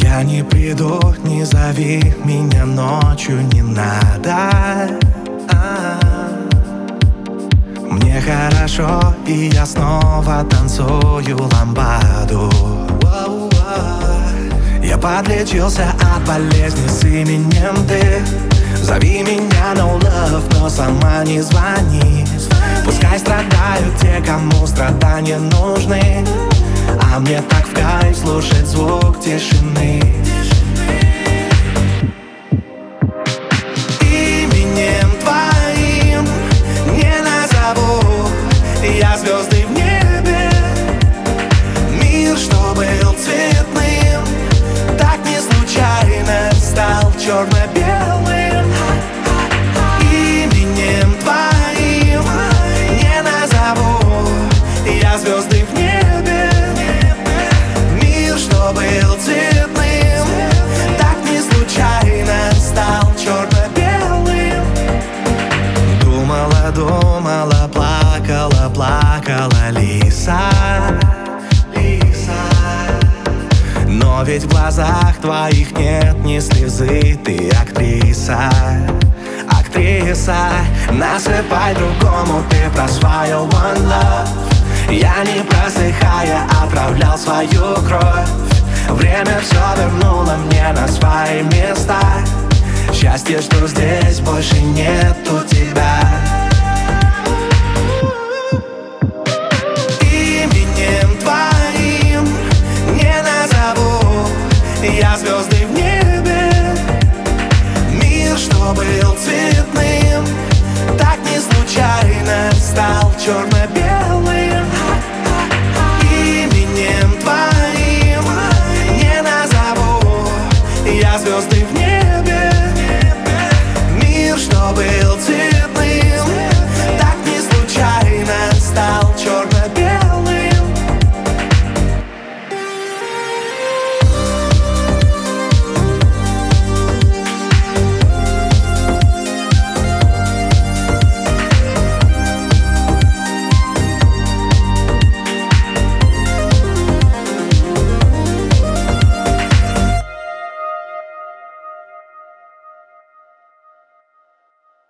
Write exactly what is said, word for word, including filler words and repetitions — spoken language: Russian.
Я не приду, не зови меня ночью, не надо. А-а-а. Мне хорошо, и я снова танцую ламбаду. Я подлечился от болезни с именем ты. Зови меня no love, но сама не звони. Пускай страдают те, кому страдания нужны, а мне так в кайф слушать звук тишины. Именем твоим не назову я звезды в небе. Мир, что был цветным, так не случайно стал черно-белым. Именем твоим не назову я звезды в небе. Мир, что был цветным, так не случайно стал черно-белым. Думала, думала, плакала, плакала лиса. Но ведь в глазах твоих нет ни слезы. Ты актриса, актриса. Насыпай другому, ты про свое one love. Я не просыхая отправлял свою кровь. Время все вернуло мне на свои места. Счастье, что здесь больше нету тебя. Именем твоим не назову я звезды в небе. Мир, что был цветным, так не случайно стал черным.